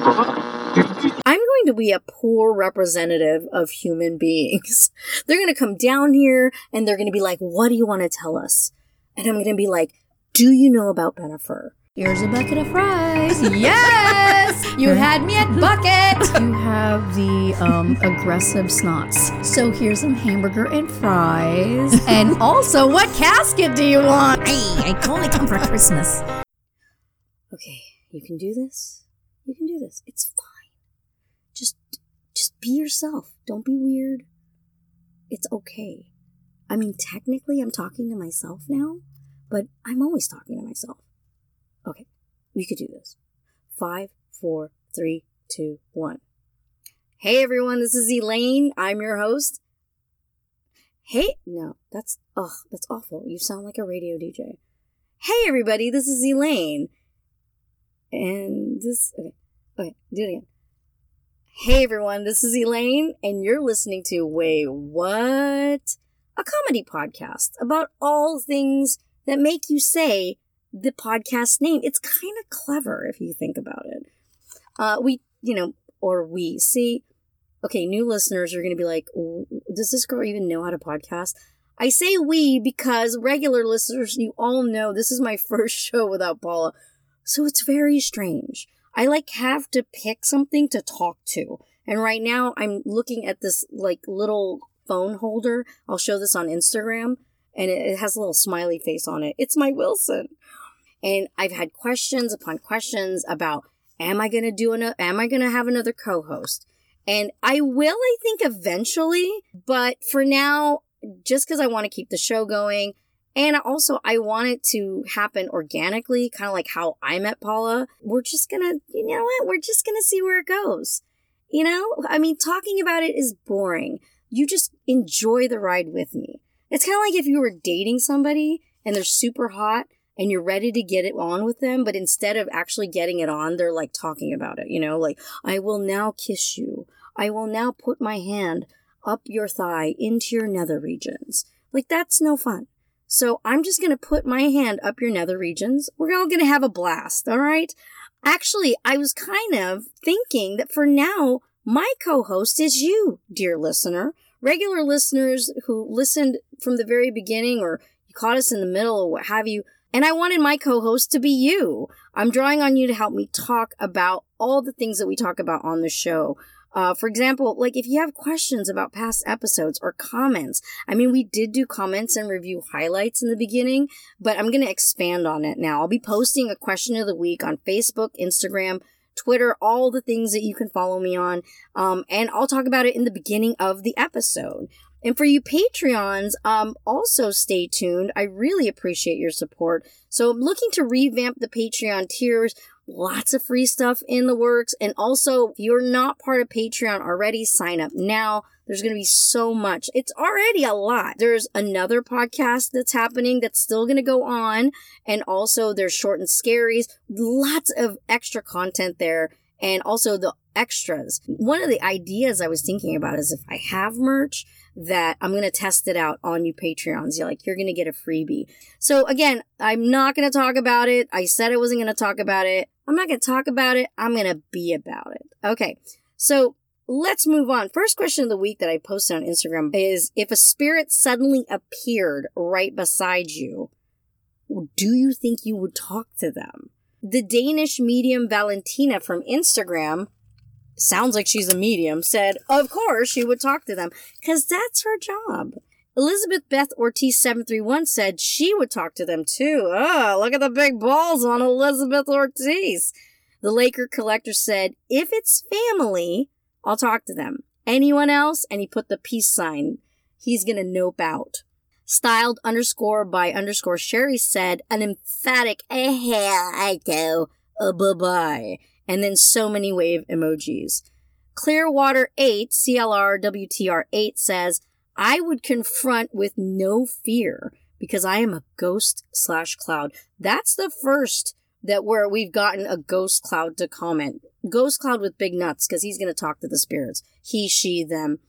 I'm going to be a poor representative of human beings. They're going to come down here and they're going to be like, what do you want to tell us? And I'm going to be like, do you know about Bennifer? Here's a bucket of fries. Yes! You had me at bucket! You have the aggressive snots. So here's some hamburger and fries. And also, what casket do you want? Hey, I can only come for Christmas. Okay, you can do this. You can do this. It's fine. Just be yourself. Don't be weird. It's okay. I mean, technically, I'm talking to myself now, but I'm always talking to myself. Okay, we could do this. 5, 4, 3, 2, 1. Hey everyone, this is Elaine. I'm your host. Hey, no, that's awful. You sound like a radio DJ. Hey everybody, this is Elaine. And this, okay, do it again. Hey everyone, this is Elaine, and you're listening to Wait, What? A comedy podcast about all things that make you say the podcast name. It's kind of clever if you think about it. We see, okay, new listeners are going to be like, does this girl even know how to podcast? I say we because regular listeners, you all know this is my first show without Paula. So it's very strange. I have to pick something to talk to. And right now I'm looking at this little phone holder. I'll show this on Instagram. And it has a little smiley face on it. It's my Wilson. And I've had questions upon questions about, am I going to have another co-host? And I will, I think, eventually. But for now, just because I want to keep the show going, and also I want it to happen organically, kind of like how I met Paula, we're just going to, we're just going to see where it goes. Talking about it is boring. You just enjoy the ride with me. It's kind of like if you were dating somebody and they're super hot and you're ready to get it on with them, but instead of actually getting it on, they're talking about it, I will now kiss you. I will now put my hand up your thigh into your nether regions. That's no fun. So I'm just going to put my hand up your nether regions. We're all going to have a blast, all right? Actually, I was kind of thinking that for now, my co-host is you, dear listener. Regular listeners who listened from the very beginning, or you caught us in the middle or what have you, and I wanted my co-host to be you. I'm drawing on you to help me talk about all the things that we talk about on the show. For example, if you have questions about past episodes or comments, we did do comments and review highlights in the beginning, but I'm going to expand on it now. I'll be posting a question of the week on Facebook, Instagram, Twitter, all the things that you can follow me on. And I'll talk about it in the beginning of the episode. And for you Patreons, also stay tuned. I really appreciate your support. So I'm looking to revamp the Patreon tiers. Lots of free stuff in the works. And also, if you're not part of Patreon already, sign up now. There's going to be so much. It's already a lot. There's another podcast that's happening that's still going to go on. And also, there's Short and Scaries. Lots of extra content there. And also the extras. One of the ideas I was thinking about is if I have merch, that I'm going to test it out on you Patreons. You're going to get a freebie. So again, I'm not going to talk about it. I said I wasn't going to talk about it. I'm not going to talk about it. I'm going to be about it. Okay. So let's move on. First question of the week that I posted on Instagram is, if a spirit suddenly appeared right beside you, do you think you would talk to them? The Danish medium Valentina from Instagram, sounds like she's a medium, said, of course she would talk to them, because that's her job. Elizabeth Beth Ortiz 731 said she would talk to them too. Oh, look at the big balls on Elizabeth Ortiz. The Laker Collector said, if it's family, I'll talk to them. Anyone else? And he put the peace sign. He's gonna nope out. Styled _ by _ Sherry said an emphatic, I go, bye-bye. And then so many wave emojis. Clearwater 8, CLR WTR 8 says, I would confront with no fear because I am a ghost/cloud. That's the first that where we've gotten a ghost cloud to comment. Ghost cloud with big nuts, because he's going to talk to the spirits. He, she, them.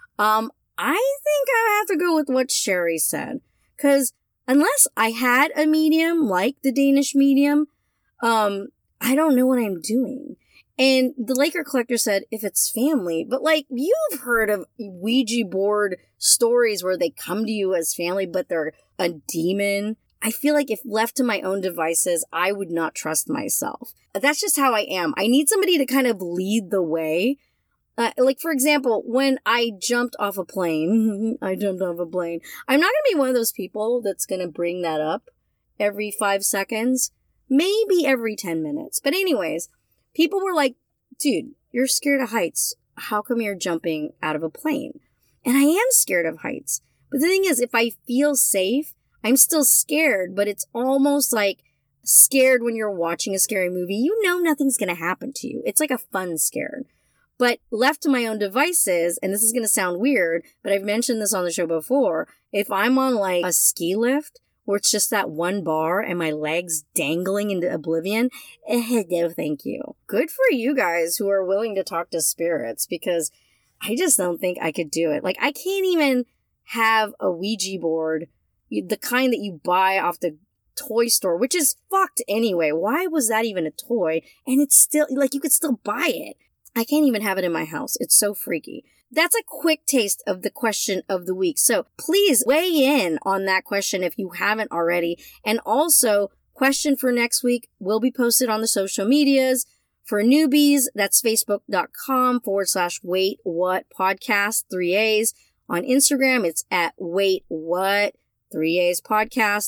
I think I have to go with what Sherry said. Because unless I had a medium like the Danish medium, I don't know what I'm doing. And the Laker collector said, if it's family, but like, you've heard of Ouija board stories where they come to you as family, but they're a demon. I feel like if left to my own devices, I would not trust myself. That's just how I am. I need somebody to kind of lead the way. Like, for example, when I jumped off a plane, I'm not going to be one of those people that's going to bring that up every 5 seconds, maybe every 10 minutes. But anyways, people were like, dude, you're scared of heights. How come you're jumping out of a plane? And I am scared of heights. But the thing is, if I feel safe, I'm still scared, but it's almost like scared when you're watching a scary movie. You know nothing's going to happen to you. It's like a fun scare. But left to my own devices, and this is going to sound weird, but I've mentioned this on the show before, if I'm on like a ski lift where it's just that one bar and my legs dangling into oblivion, no thank you. Good for you guys who are willing to talk to spirits, because I just don't think I could do it. Like, I can't even have a Ouija board, the kind that you buy off the toy store, which is fucked anyway. Why was that even a toy? And it's still, like, you could still buy it. I can't even have it in my house. It's so freaky. That's a quick taste of the question of the week. So please weigh in on that question if you haven't already. And also, question for next week will be posted on the social medias. For newbies, that's facebook.com/Wait What Podcast, 3 A's. On Instagram, it's at Wait What, 3 A's Podcast.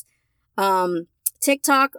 TikTok,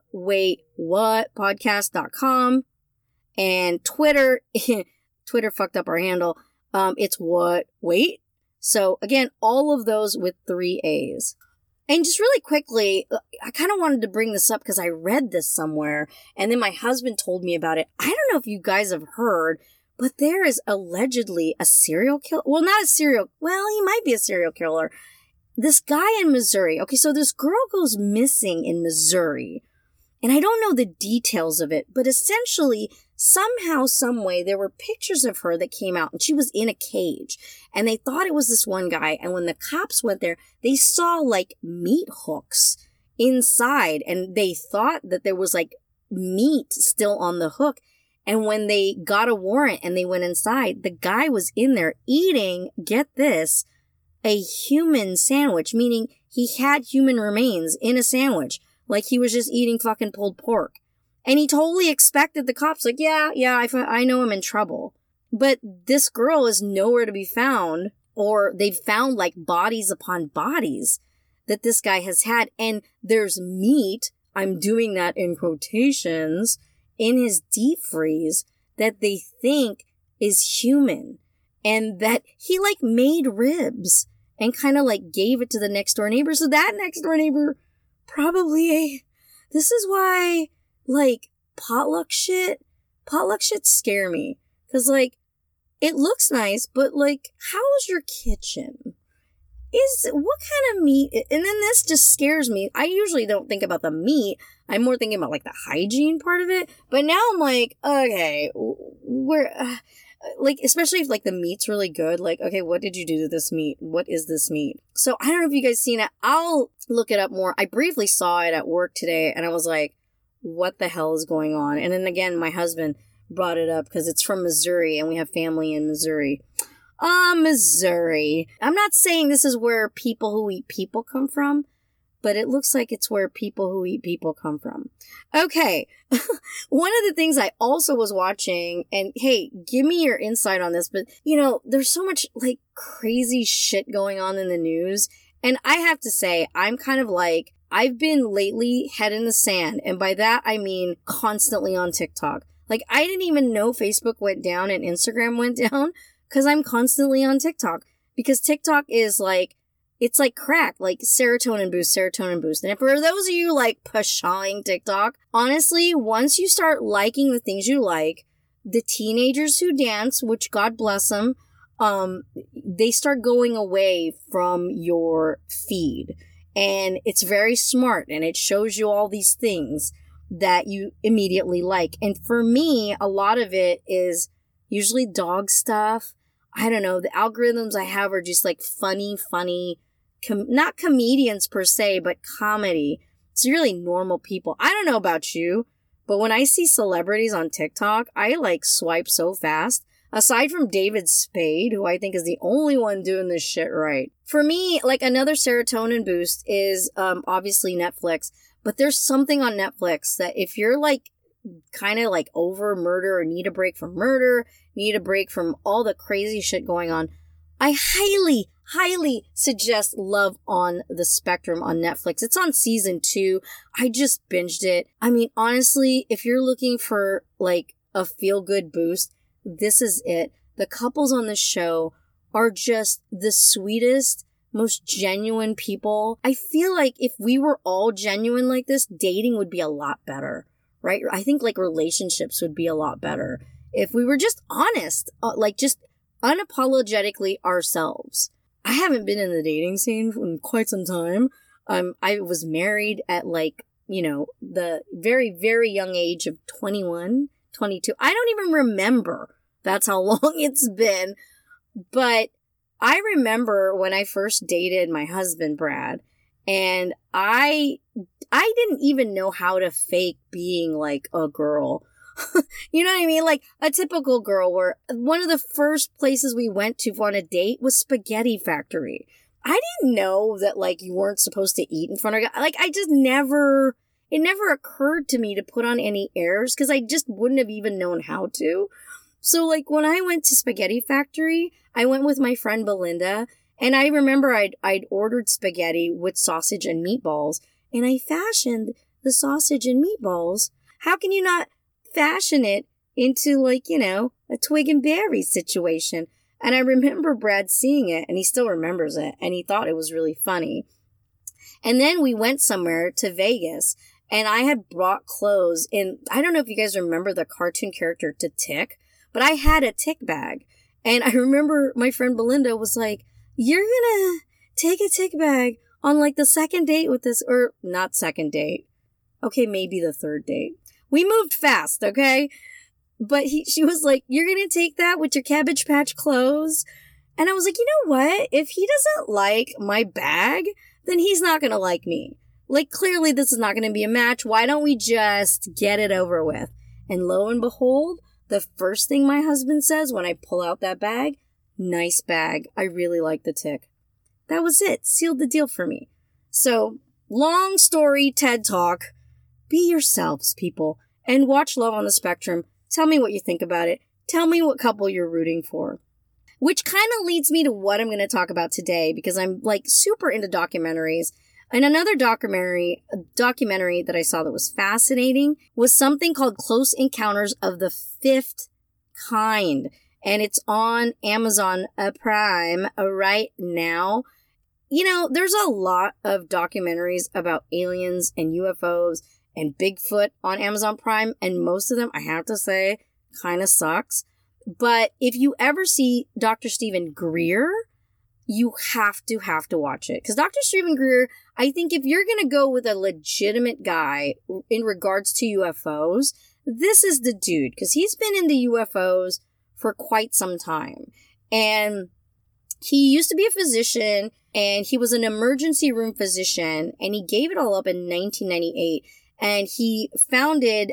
waitwhatpodcast.com. And Twitter, Twitter fucked up our handle. It's what? Wait. So again, all of those with 3 A's. And just really quickly, I kind of wanted to bring this up because I read this somewhere and then my husband told me about it. I don't know if you guys have heard, but there is allegedly a serial killer. Well, not a serial. Well, he might be a serial killer. This guy in Missouri. Okay, so this girl goes missing in Missouri. And I don't know the details of it, but essentially, somehow, some way, there were pictures of her that came out and she was in a cage. And they thought it was this one guy. And when the cops went there, they saw like meat hooks inside. And they thought that there was like meat still on the hook. And when they got a warrant and they went inside, the guy was in there eating, get this, a human sandwich, meaning he had human remains in a sandwich. Like he was just eating fucking pulled pork. And he totally expected the cops, like, yeah, I know I'm in trouble. But this girl is nowhere to be found, or they've found like bodies upon bodies that this guy has had. And there's meat, I'm doing that in quotations, in his deep freeze that they think is human. And that he like made ribs and kind of like gave it to the next door neighbor. So that next door neighbor probably, this is why, like, potluck shit scare me. Because, like, it looks nice, but, like, how's your kitchen? What kind of meat? And then this just scares me. I usually don't think about the meat. I'm more thinking about, like, the hygiene part of it. But now I'm like, okay, like, especially if, like, the meat's really good. Like, okay, what did you do to this meat? What is this meat? So, I don't know if you guys seen it. I'll look it up more. I briefly saw it at work today, and I was like, what the hell is going on? And then again, my husband brought it up because it's from Missouri, and we have family in Missouri. Missouri. I'm not saying this is where people who eat people come from, but it looks like it's where people who eat people come from. Okay. One of the things I also was watching, and hey, give me your insight on this, but you know, there's so much like crazy shit going on in the news. And I have to say, I'm kind of like, I've been lately head in the sand. And by that, I mean constantly on TikTok. Like, I didn't even know Facebook went down and Instagram went down because I'm constantly on TikTok. Because TikTok is like, it's like crack, like serotonin boost. And for those of you like pashawing TikTok, honestly, once you start liking the things you like, the teenagers who dance, which God bless them, they start going away from your feed. And it's very smart and it shows you all these things that you immediately like. And for me, a lot of it is usually dog stuff. I don't know. The algorithms I have are just like funny, not comedians per se, but comedy. It's really normal people. I don't know about you, But when I see celebrities on TikTok, I like swipe so fast. Aside from David Spade, who I think is the only one doing this shit right. For me, like another serotonin boost is obviously Netflix. But there's something on Netflix that if you're like kind of like over murder or need a break from murder, need a break from all the crazy shit going on, I highly suggest Love on the Spectrum on Netflix. It's on season 2. I just binged it. I mean, honestly, if you're looking for like a feel-good boost, this is it. The couples on this show are just the sweetest, most genuine people. I feel like if we were all genuine like this, dating would be a lot better, right? I think like relationships would be a lot better if we were just honest, like just unapologetically ourselves. I haven't been in the dating scene in quite some time. I was married at like, you know, the very, very young age of 21, 22. I don't even remember. That's how long it's been. But I remember when I first dated my husband, Brad, and I didn't even know how to fake being like a girl. You know what I mean? Like a typical girl, where one of the first places we went to on a date was Spaghetti Factory. I didn't know that like you weren't supposed to eat in front of guys. Like I just never, it never occurred to me to put on any airs because I just wouldn't have even known how to. So like when I went to Spaghetti Factory, I went with my friend Belinda, and I remember I'd ordered spaghetti with sausage and meatballs, and I fashioned the sausage and meatballs. How can you not fashion it into like, you know, a twig and berry situation? And I remember Brad seeing it, and he still remembers it, and he thought it was really funny. And then we went somewhere to Vegas, and I had brought clothes in. I don't know if you guys remember the cartoon character to Tick, but I had a Tick bag. And I remember my friend Belinda was like, "You're gonna take a Tick bag on like the second date with this," or not second date. Okay, maybe the third date. We moved fast, okay? But she was like, "You're gonna take that with your Cabbage Patch clothes?" And I was like, you know what? If he doesn't like my bag, then he's not gonna like me. Like, clearly this is not gonna be a match. Why don't we just get it over with? And lo and behold, the first thing my husband says when I pull out that bag, "Nice bag. I really like the Tick." That was it. Sealed the deal for me. So, long story TED Talk. Be yourselves, people, and watch Love on the Spectrum. Tell me what you think about it. Tell me what couple you're rooting for. Which kind of leads me to what I'm going to talk about today, because I'm like super into documentaries. And another documentary that I saw that was fascinating was something called Close Encounters of the Fifth Kind. And it's on Amazon Prime right now. You know, there's a lot of documentaries about aliens and UFOs and Bigfoot on Amazon Prime, and most of them, I have to say, kind of sucks. But if you ever see Dr. Stephen Greer, you have to watch it. Because Dr. Stephen Greer, I think if you're going to go with a legitimate guy in regards to UFOs, this is the dude. Because he's been into UFOs for quite some time. And he used to be a physician, and he was an emergency room physician, and he gave it all up in 1998. And he founded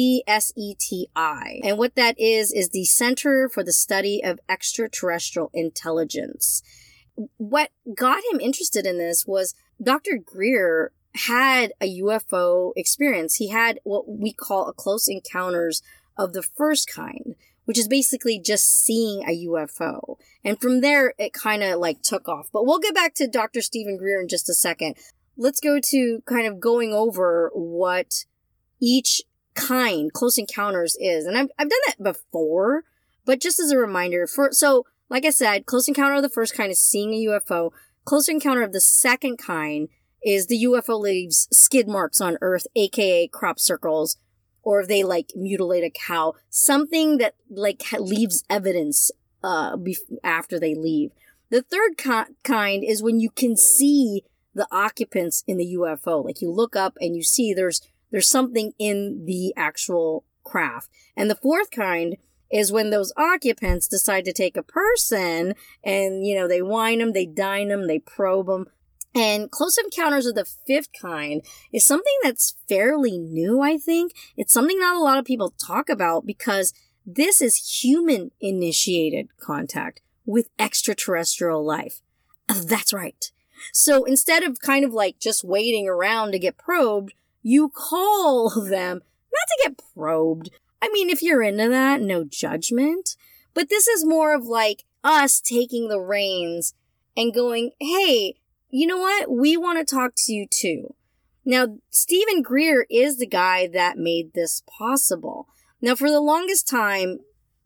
CSETI. And what that is the Center for the Study of Extraterrestrial Intelligence. What got him interested in this was Dr. Greer had a UFO experience. He had what we call a close encounters of the first kind, which is basically just seeing a UFO. And from there, it kind of like took off. But we'll get back to Dr. Stephen Greer in just a second. Let's go to kind of going over what each kind, close encounters, is. And I've done that before, but just as a reminder, so like I said, close encounter of the first kind is seeing a UFO. Close encounter of the second kind is the UFO leaves skid marks on Earth, aka crop circles, or if they like mutilate a cow, something that like leaves evidence after they leave. The third kind is when you can see the occupants in the UFO. Like you look up and you see there's something in the actual craft. And the fourth kind is when those occupants decide to take a person and, you know, they wine them, they dine them, they probe them. And close encounters of the fifth kind is something that's fairly new, I think. It's something not a lot of people talk about because this is human-initiated contact with extraterrestrial life. That's right. So instead of kind of like just waiting around to get probed, you call them, not to get probed. I mean, if you're into that, no judgment. But this is more of like us taking the reins and going, hey, you know what? We want to talk to you too. Now, Stephen Greer is the guy that made this possible. Now, for the longest time,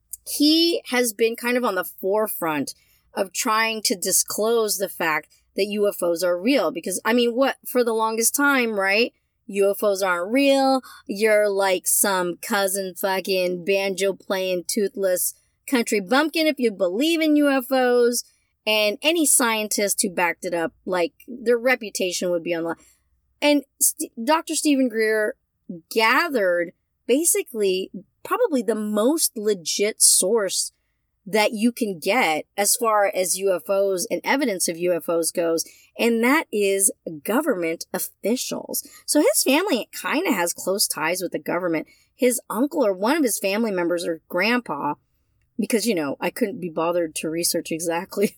he has been kind of on the forefront of trying to disclose the fact that UFOs are real. Because, I mean, for the longest time, right? UFOs aren't real. You're like some cousin fucking banjo playing toothless country bumpkin if you believe in UFOs. And any scientist who backed it up, like, their reputation would be on the line. And Dr. Stephen Greer gathered basically probably the most legit source that you can get as far as UFOs and evidence of UFOs goes, and that is government officials. So his family kind of has close ties with the government. His uncle or one of his family members or grandpa, because, you know, I couldn't be bothered to research exactly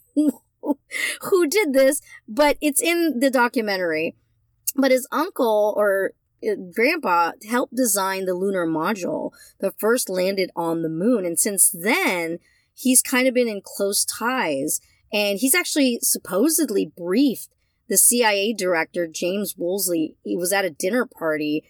who did this, but it's in the documentary. But his uncle or grandpa helped design the lunar module that first landed on the moon. And since then, he's kind of been in close ties. And he's actually supposedly briefed the CIA director, James Woolsey. He was at a dinner party,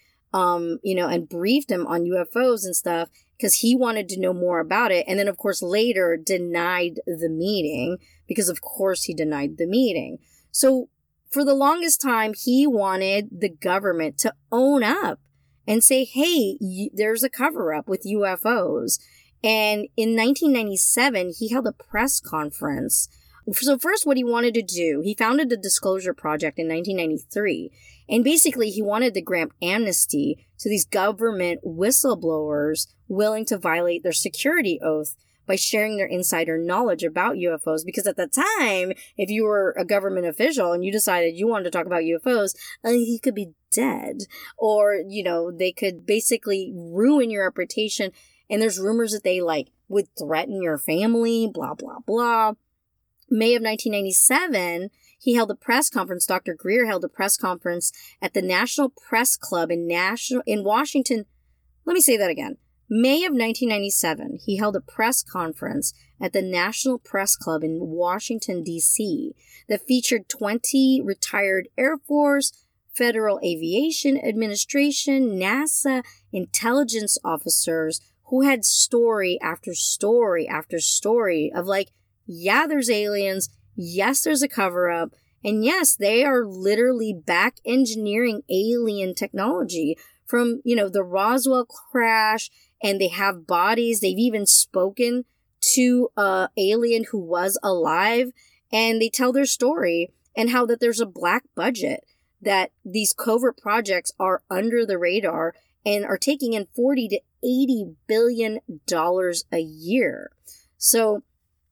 and briefed him on UFOs and stuff because he wanted to know more about it. And then, of course, later denied the meeting because, of course, he denied the meeting. So for the longest time, he wanted the government to own up and say, hey, there's a cover-up with UFOs. And in 1997, he held a press conference. So first, what he wanted to do, he founded the Disclosure Project in 1993. And basically, he wanted to grant amnesty to these government whistleblowers willing to violate their security oath by sharing their insider knowledge about UFOs. Because at the time, if you were a government official and you decided you wanted to talk about UFOs, you could be dead. Or, they could basically ruin your reputation. And there's rumors that they, would threaten your family, blah, blah, blah. May of 1997, he held a press conference. Dr. Greer held a press conference at the National Press Club in Washington. Let me say that again. May of 1997, he held a press conference at the National Press Club in Washington, D.C. that featured 20 retired Air Force, Federal Aviation Administration, NASA, intelligence officers who had story after story after story of yeah, there's aliens. Yes, there's a cover-up. And yes, they are literally back engineering alien technology from, the Roswell crash, and they have bodies. They've even spoken to an alien who was alive, and they tell their story and how that there's a black budget, that these covert projects are under the radar and are taking in $40 to $80 billion a year. So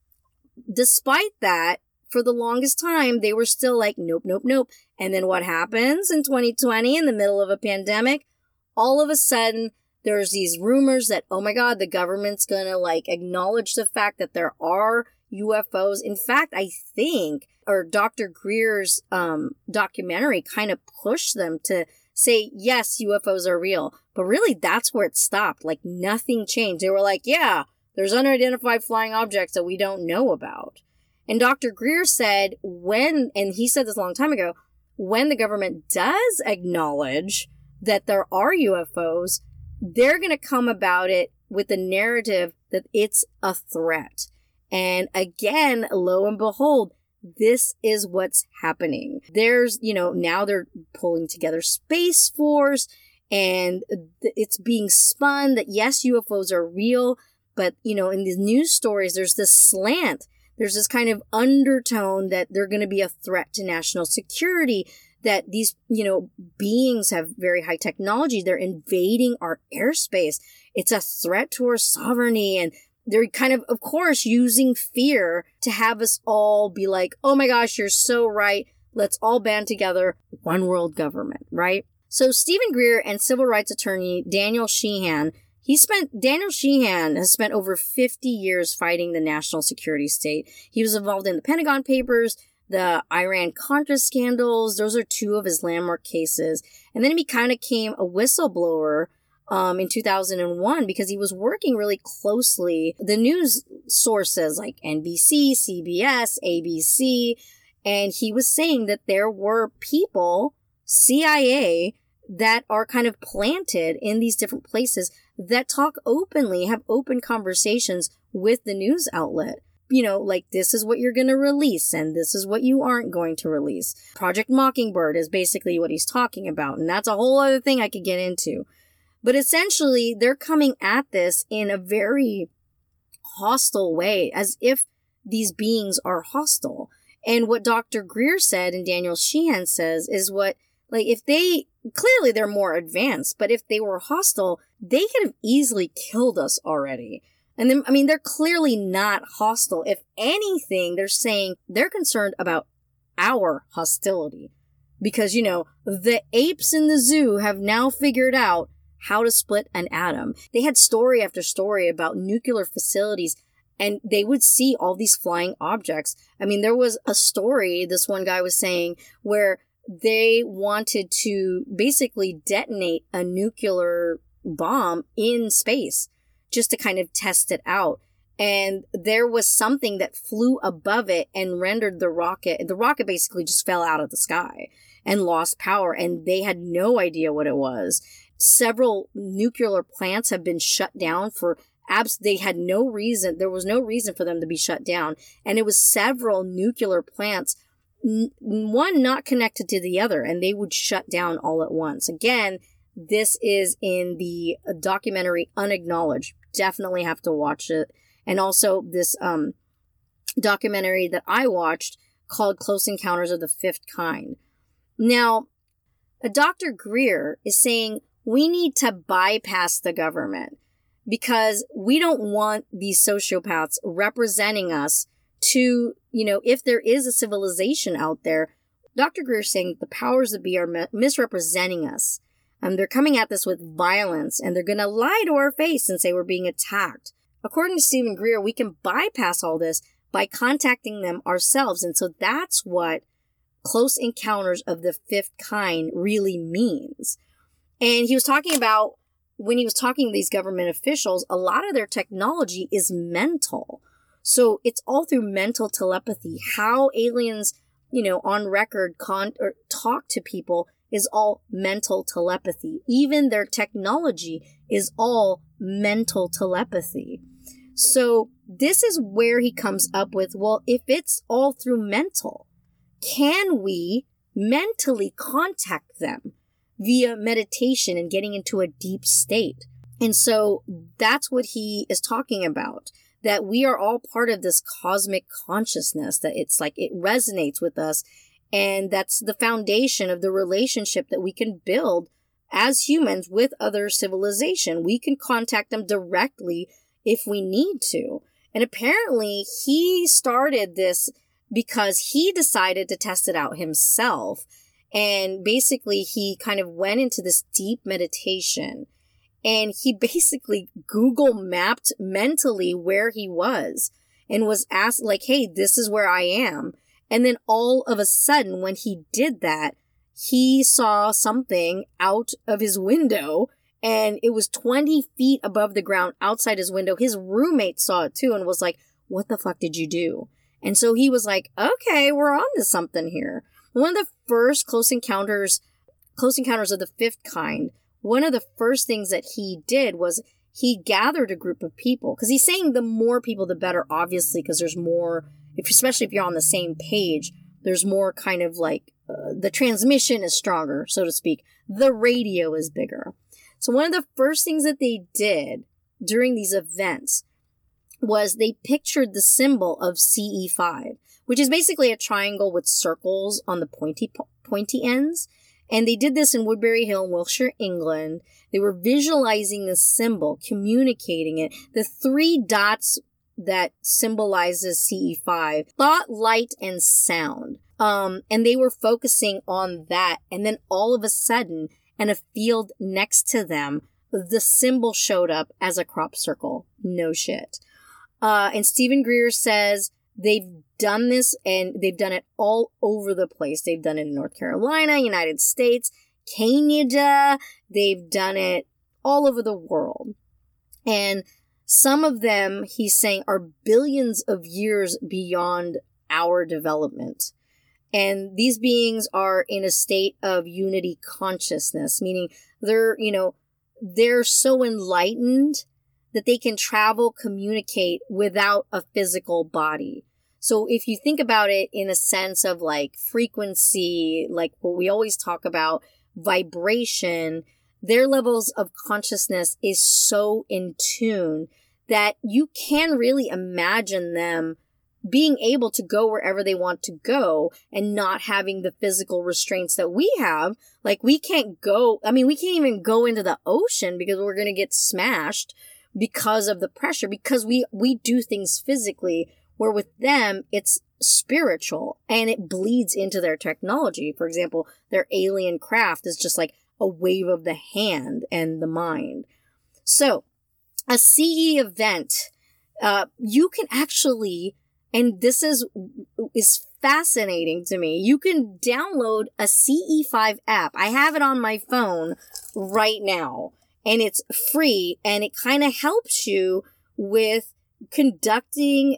despite that, for the longest time, they were still like, nope, nope, nope. And then what happens in 2020 in the middle of a pandemic? All of a sudden, there's these rumors that, oh my God, the government's going to acknowledge the fact that there are UFOs. In fact, I think, or Dr. Greer's documentary kind of pushed them to say, yes, UFOs are real. But really, that's where it stopped. Nothing changed. They were like, yeah, there's unidentified flying objects that we don't know about. And Dr. Greer said and he said this a long time ago, when the government does acknowledge that there are UFOs, they're going to come about it with the narrative that it's a threat. And again, lo and behold, this is what's happening. There's, now they're pulling together Space Force, and it's being spun that yes, UFOs are real. But, in these news stories, there's this slant. There's this kind of undertone that they're going to be a threat to national security, that these, beings have very high technology. They're invading our airspace. It's a threat to our sovereignty. And they're kind of course, using fear to have us all be like, oh my gosh, you're so right. let's all band together, one world government, right? So Stephen Greer and civil rights attorney Daniel Sheehan, Daniel Sheehan has spent over 50 years fighting the national security state. He was involved in the Pentagon Papers, the Iran-Contra scandals. Those are two of his landmark cases. And then he kind of became a whistleblower in 2001 because he was working really closely the news sources like NBC, CBS, ABC, and he was saying that there were people, CIA, that are kind of planted in these different places that talk openly, have open conversations with the news outlet. You know, like, this is what you're going to release and this is what you aren't going to release. Project Mockingbird is basically what he's talking about, and that's a whole other thing I could get into. But essentially, they're coming at this in a very hostile way, as if these beings are hostile. And what Dr. Greer said and Daniel Sheehan says is what, like, if they, clearly they're more advanced, but if they were hostile, they could have easily killed us already. And then, I mean, they're clearly not hostile. If anything, they're saying they're concerned about our hostility. Because, you know, the apes in the zoo have now figured out how to split an atom. They had story after story about nuclear facilities, and they would see all these flying objects. I mean, there was a story, this one guy was saying, where they wanted to basically detonate a nuclear bomb in space just to kind of test it out. And there was something that flew above it and rendered the rocket basically just fell out of the sky and lost power, and they had no idea what it was. Several nuclear plants have been shut down for they had no reason. There was no reason for them to be shut down. And it was several nuclear plants, one not connected to the other, and they would shut down all at once. Again, this is in the documentary Unacknowledged. Definitely have to watch it. And also this documentary that I watched called Close Encounters of the Fifth Kind. Now, Dr. Greer is saying we need to bypass the government because we don't want these sociopaths representing us to, you know, if there is a civilization out there. Dr. Greer is saying the powers that be are misrepresenting us. They're coming at this with violence, and they're going to lie to our face and say we're being attacked. According to Stephen Greer, we can bypass all this by contacting them ourselves. And so that's what Close Encounters of the Fifth Kind really means. And he was talking about, when he was talking to these government officials, a lot of their technology is mental. So it's all through mental telepathy. How aliens, you know, on record or talk to people is all mental telepathy. Even their technology is all mental telepathy. So this is where he comes up with, well, if it's all through mental, can we mentally contact them via meditation and getting into a deep state? And so that's what he is talking about, that we are all part of this cosmic consciousness, that it's like it resonates with us. And that's the foundation of the relationship that we can build as humans with other civilization. We can contact them directly if we need to. And apparently he started this because he decided to test it out himself. And basically he kind of went into this deep meditation, and he basically Google mapped mentally where he was and was asked, like, hey, this is where I am. And then all of a sudden, when he did that, he saw something out of his window, and it was 20 feet above the ground outside his window. His roommate saw it too and was like, what the fuck did you do? And so he was like, okay, we're on to something here. One of the first Close Encounters of the Fifth Kind, one of the first things that he did was he gathered a group of people, because he's saying the more people, the better, obviously, because there's more, especially if you're on the same page, there's more kind of like, the transmission is stronger, so to speak. The radio is bigger. So one of the first things that they did during these events was they pictured the symbol of CE5, which is basically a triangle with circles on the pointy ends. And they did this in Woodbury Hill, Wiltshire, England. They were visualizing the symbol, communicating it. The 3 dots that symbolizes CE5, thought, light, and sound. And they were focusing on that. And then all of a sudden, in a field next to them, the symbol showed up as a crop circle. No shit. And Stephen Greer says they've done this and they've done it all over the place. They've done it in North Carolina, United States, Canada. They've done it all over the world. And some of them, he's saying, are billions of years beyond our development. And these beings are in a state of unity consciousness, meaning they're so enlightened that they can travel, communicate without a physical body. So if you think about it in a sense of like frequency, like what we always talk about, vibration, their levels of consciousness is so in tune that you can really imagine them being able to go wherever they want to go and not having the physical restraints that we have. Like we can't even go into the ocean because we're going to get smashed because of the pressure, because we do things physically, where with them, it's spiritual and it bleeds into their technology. For example, their alien craft is just like a wave of the hand and the mind. So a CE event, you can actually, and this is fascinating to me, you can download a CE5 app. I have it on my phone right now, and it's free, and it kind of helps you with conducting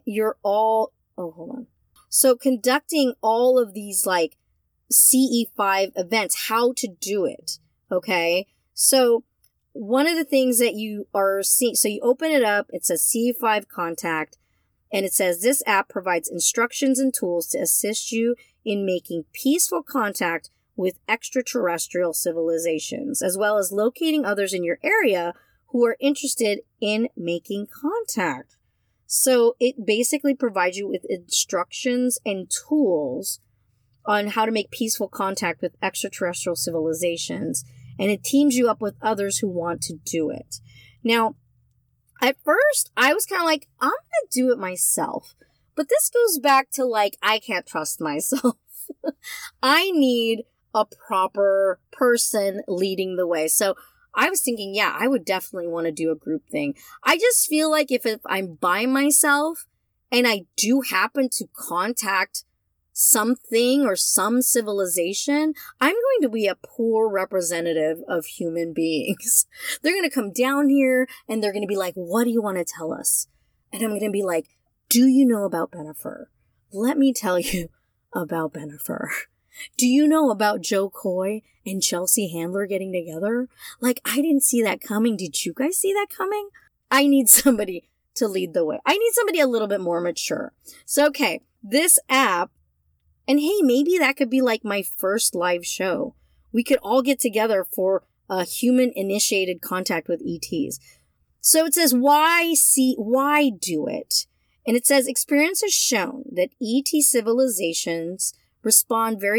conducting all of these like CE5 events, how to do it. Okay. So one of the things that you are seeing, so you open it up, it says CE5 contact, and it says this app provides instructions and tools to assist you in making peaceful contact with extraterrestrial civilizations, as well as locating others in your area who are interested in making contact. So it basically provides you with instructions and tools on how to make peaceful contact with extraterrestrial civilizations, and it teams you up with others who want to do it. Now, at first, I was kind of like, I'm going to do it myself. But this goes back to like, I can't trust myself. I need a proper person leading the way. So I was thinking, yeah, I would definitely want to do a group thing. I just feel like if I'm by myself and I do happen to contact something or some civilization, I'm going to be a poor representative of human beings. They're going to come down here and they're going to be like, what do you want to tell us? And I'm going to be like, do you know about Bennifer? Let me tell you about Bennifer. Do you know about Joe Coy and Chelsea Handler getting together? Like, I didn't see that coming. Did you guys see that coming? I need somebody to lead the way. I need somebody a little bit more mature. So, okay, this app, and hey, maybe that could be like my first live show. We could all get together for a human-initiated contact with ETs. So it says, why do it? And it says, experience has shown that ET civilizations respond very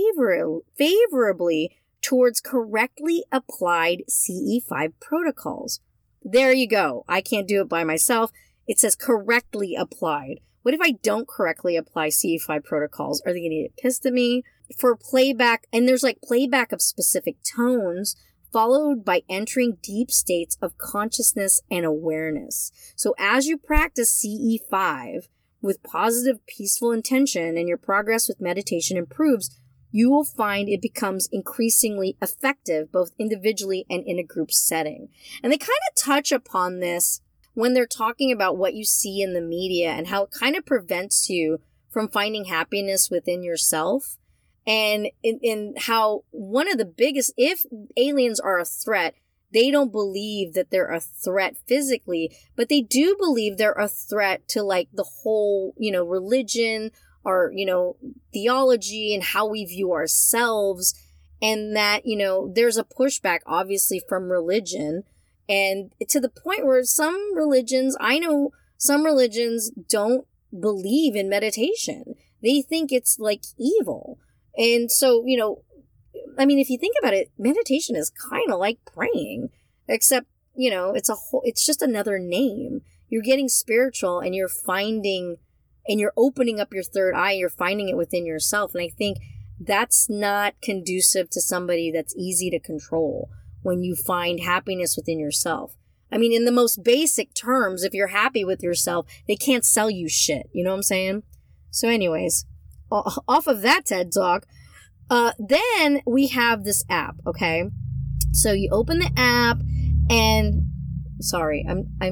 favorably towards correctly applied CE5 protocols. There you go. I can't do it by myself. It says correctly applied. What if I don't correctly apply CE5 protocols? Are they going to get pissed at me? For playback, and there's like playback of specific tones, followed by entering deep states of consciousness and awareness. So as you practice CE5 with positive, peaceful intention and your progress with meditation improves, you will find it becomes increasingly effective, both individually and in a group setting. And they kind of touch upon this when they're talking about what you see in the media and how it kind of prevents you from finding happiness within yourself. And in how one of the biggest, if aliens are a threat, they don't believe that they're a threat physically, but they do believe they're a threat to like the whole, religion or, theology and how we view ourselves. And that, there's a pushback obviously from religion. And to the point where I know some religions don't believe in meditation. They think it's like evil. And so, if you think about it, meditation is kind of like praying, except, it's just another name. You're getting spiritual and you're finding and you're opening up your third eye, you're finding it within yourself. And I think that's not conducive to somebody that's easy to control when you find happiness within yourself. I mean, in the most basic terms, if you're happy with yourself, they can't sell you shit. You know what I'm saying? So anyways, off of that TED Talk, then we have this app, okay? So you open the app and, sorry,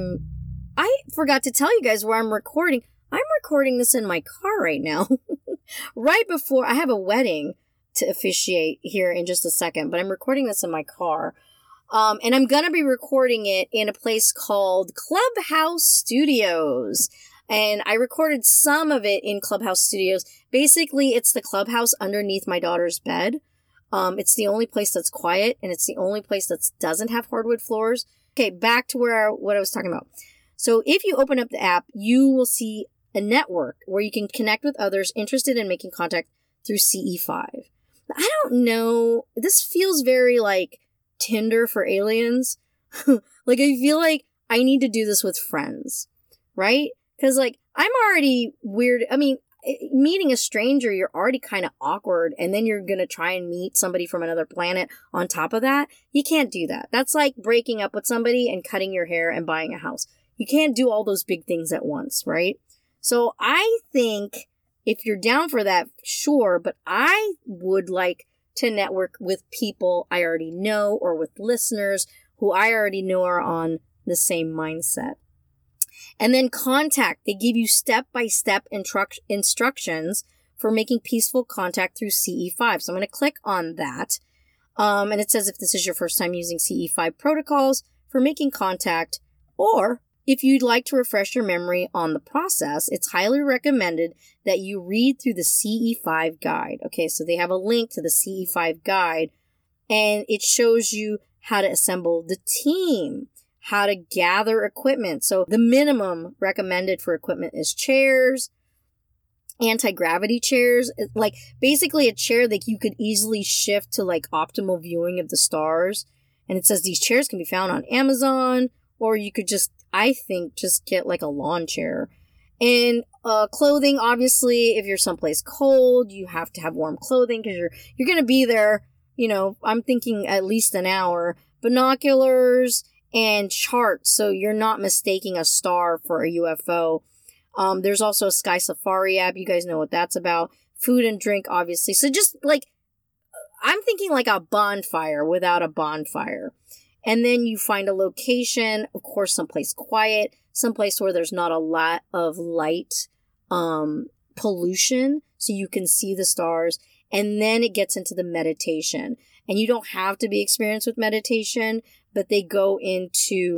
I forgot to tell you guys where I'm recording. I'm recording this in my car right now. Right before, I have a wedding to officiate here in just a second, but I'm recording this in my car. And I'm going to be recording it in a place called Clubhouse Studios. And I recorded some of it in Clubhouse Studios. Basically, it's the clubhouse underneath my daughter's bed. It's the only place that's quiet, and it's the only place that doesn't have hardwood floors. Okay, back to what I was talking about. So if you open up the app, you will see a network where you can connect with others interested in making contact through CE5. I don't know. This feels very like Tinder for aliens. Like, I feel like I need to do this with friends, right? Because, like, I'm already weird. I mean, meeting a stranger, you're already kind of awkward, and then you're going to try and meet somebody from another planet on top of that. You can't do that. That's like breaking up with somebody and cutting your hair and buying a house. You can't do all those big things at once, right? So I think if you're down for that, sure, but I would like to network with people I already know or with listeners who I already know are on the same mindset. And then contact. They give you step-by-step instructions for making peaceful contact through CE5. So I'm going to click on that. And it says if this is your first time using CE5 protocols for making contact, or if you'd like to refresh your memory on the process, it's highly recommended that you read through the CE5 guide. Okay, so they have a link to the CE5 guide, and it shows you how to assemble the team, how to gather equipment. So the minimum recommended for equipment is chairs, anti-gravity chairs, like basically a chair that you could easily shift to like optimal viewing of the stars. And it says these chairs can be found on Amazon, or you could just, I think, just get like a lawn chair. And clothing, obviously, if you're someplace cold, you have to have warm clothing because you're going to be there, you know, I'm thinking at least an hour. Binoculars and charts, so you're not mistaking a star for a UFO. There's also a Sky Safari app. You guys know what that's about. Food and drink, obviously. So just like, I'm thinking like a bonfire without a bonfire. And then you find a location, of course, someplace quiet, someplace where there's not a lot of light pollution, so you can see the stars. And then it gets into the meditation. And you don't have to be experienced with meditation, but they go into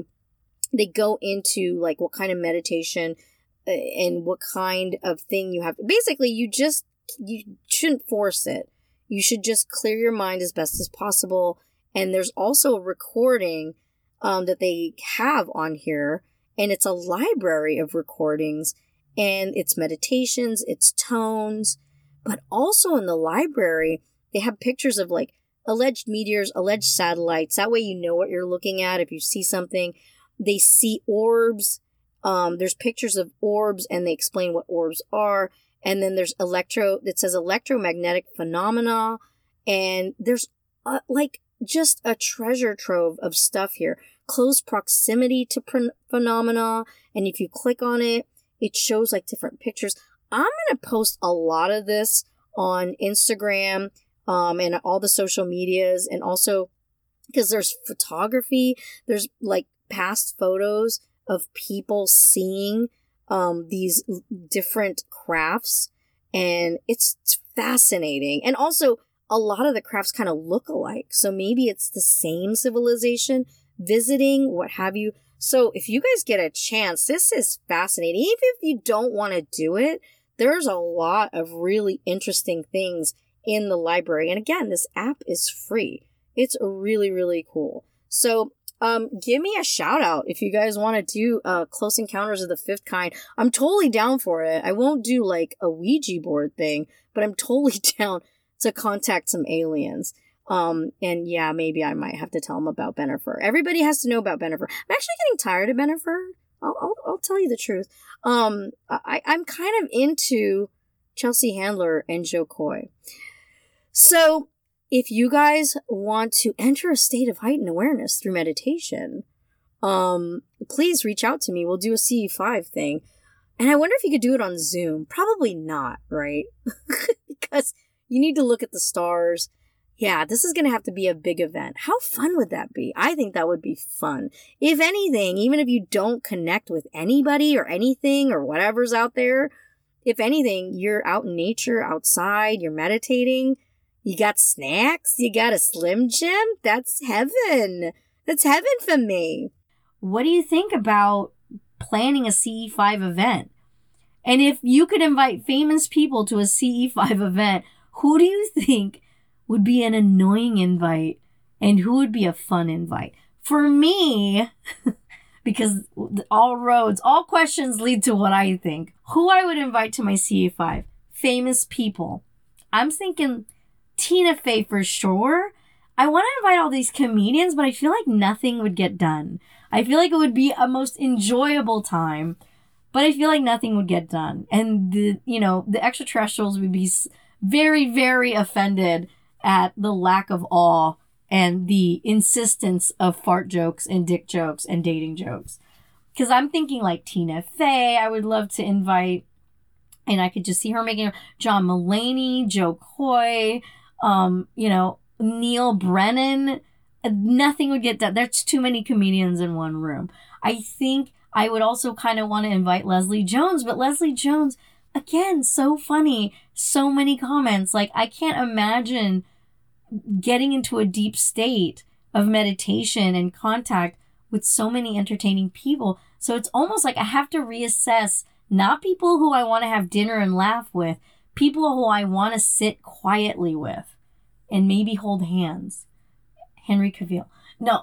like what kind of meditation and what kind of thing you have. Basically, you shouldn't force it. You should just clear your mind as best as possible. And there's also a recording that they have on here, and it's a library of recordings, and it's meditations, it's tones, but also in the library, they have pictures of like alleged meteors, alleged satellites. That way you know what you're looking at. If you see something, they see orbs. There's pictures of orbs, and they explain what orbs are. And then there's it says electromagnetic phenomena, and there's like just a treasure trove of stuff here. Close proximity to phenomena, and if you click on it, it shows like different pictures. I'm going to post a lot of this on Instagram and all the social medias, and also because there's photography, there's like past photos of people seeing these different crafts, and it's fascinating. And also, a lot of the crafts kind of look alike, so maybe it's the same civilization visiting, what have you. So if you guys get a chance, this is fascinating. Even if you don't want to do it, there's a lot of really interesting things in the library. And again, this app is free. It's really, really cool. So give me a shout out if you guys want to do Close Encounters of the Fifth Kind. I'm totally down for it. I won't do like a Ouija board thing, but I'm totally down to contact some aliens. And yeah, maybe I might have to tell them about Bennifer. Everybody has to know about Bennifer. I'm actually getting tired of Bennifer, I'll tell you the truth. I'm kind of into Chelsea Handler and Joe Coy. So if you guys want to enter a state of heightened awareness through meditation, please reach out to me. We'll do a CE5 thing. And I wonder if you could do it on Zoom. Probably not, right? Because you need to look at the stars. Yeah, this is going to have to be a big event. How fun would that be? I think that would be fun. If anything, even if you don't connect with anybody or anything or whatever's out there, if anything, you're out in nature, outside, you're meditating, you got snacks, you got a Slim Jim, that's heaven. That's heaven for me. What do you think about planning a CE5 event? And if you could invite famous people to a CE5 event, who do you think would be an annoying invite and who would be a fun invite? For me, because all questions lead to what I think, who I would invite to my CE5, famous people. I'm thinking Tina Fey for sure. I want to invite all these comedians, but I feel like nothing would get done. I feel like it would be a most enjoyable time, but I feel like nothing would get done. And the extraterrestrials would be very, very offended at the lack of awe and the insistence of fart jokes and dick jokes and dating jokes. Because I'm thinking like Tina Fey, I would love to invite, and I could just see her making John Mulaney, Joe Coy, Neil Brennan. Nothing would get done. There's too many comedians in one room. I think I would also kind of want to invite Leslie Jones, but Leslie Jones, again, so funny. So many comments. Like, I can't imagine getting into a deep state of meditation and contact with so many entertaining people. So it's almost like I have to reassess, not people who I want to have dinner and laugh with, people who I want to sit quietly with and maybe hold hands. Henry Cavill. No,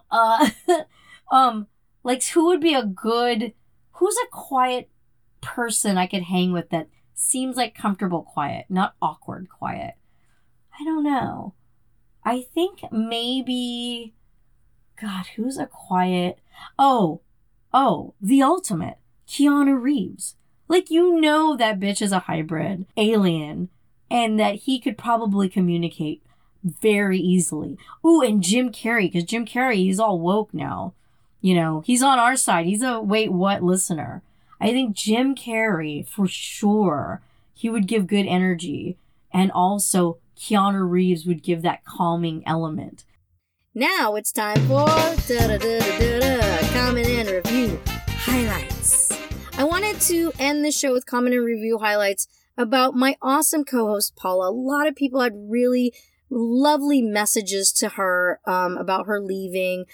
like who would be who's a quiet person I could hang with that seems like comfortable quiet, not awkward quiet? I don't know. I think maybe, God, who's a quiet, the ultimate, Keanu Reeves. Like, that bitch is a hybrid alien and that he could probably communicate very easily. Ooh, and Jim Carrey, because Jim Carrey, he's all woke now. He's on our side. He's a wait, what listener. I think Jim Carrey, for sure, he would give good energy. And also, Keanu Reeves would give that calming element. Now it's time for comment and review highlights. I wanted to end the show with comment and review highlights about my awesome co-host, Paula. A lot of people had really lovely messages to her about her leaving.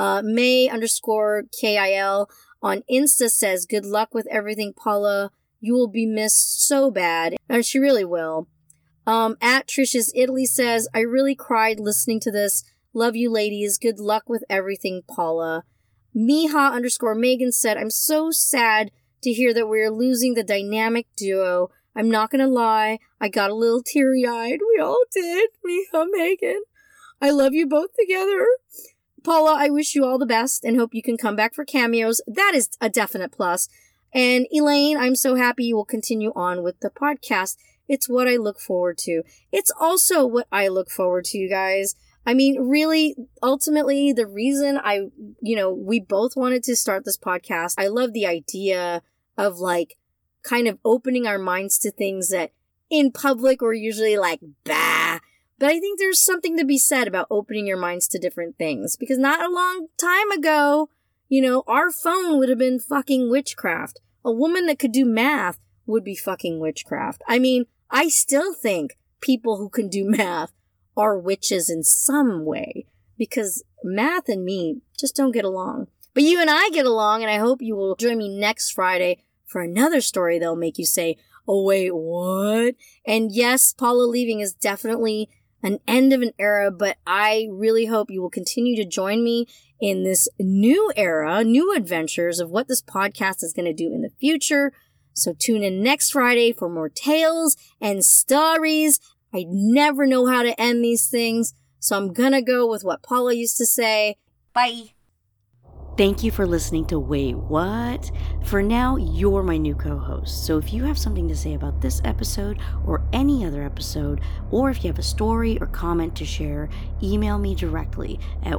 May_KIL on Insta says, good luck with everything, Paula. You will be missed so bad. And she really will. At Trish's Italy says, I really cried listening to this. Love you, ladies. Good luck with everything, Paula. Miha_Megan said, I'm so sad to hear that we're losing the dynamic duo. I'm not gonna lie, I got a little teary-eyed. We all did, Miha, Megan. I love you both together. Paula, I wish you all the best and hope you can come back for cameos. That is a definite plus. And Elaine, I'm so happy you will continue on with the podcast. It's what I look forward to. It's also what I look forward to, you guys. I mean, really, ultimately, the reason we both wanted to start this podcast, I love the idea of kind of opening our minds to things that in public we're usually like, bah. But I think there's something to be said about opening your minds to different things. Because not a long time ago, our phone would have been fucking witchcraft. A woman that could do math would be fucking witchcraft. I mean, I still think people who can do math are witches in some way. Because math and me just don't get along. But you and I get along, and I hope you will join me next Friday for another story that'll make you say, oh wait, what? And yes, Paula leaving is definitely an end of an era, but I really hope you will continue to join me in this new era, new adventures of what this podcast is going to do in the future. So tune in next Friday for more tales and stories. I never know how to end these things, so I'm gonna go with what Paula used to say. Bye. Thank you for listening to Wait What? For now, you're my new co-host, so if you have something to say about this episode or any other episode, or if you have a story or comment to share, email me directly at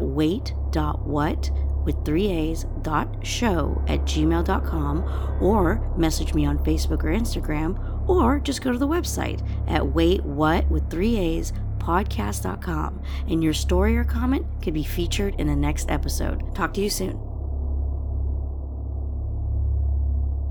wait.what@gmail.com, or message me on Facebook or Instagram, or just go to the website at waitwhat.podcast.com, and your story or comment could be featured in the next episode. Talk to you soon.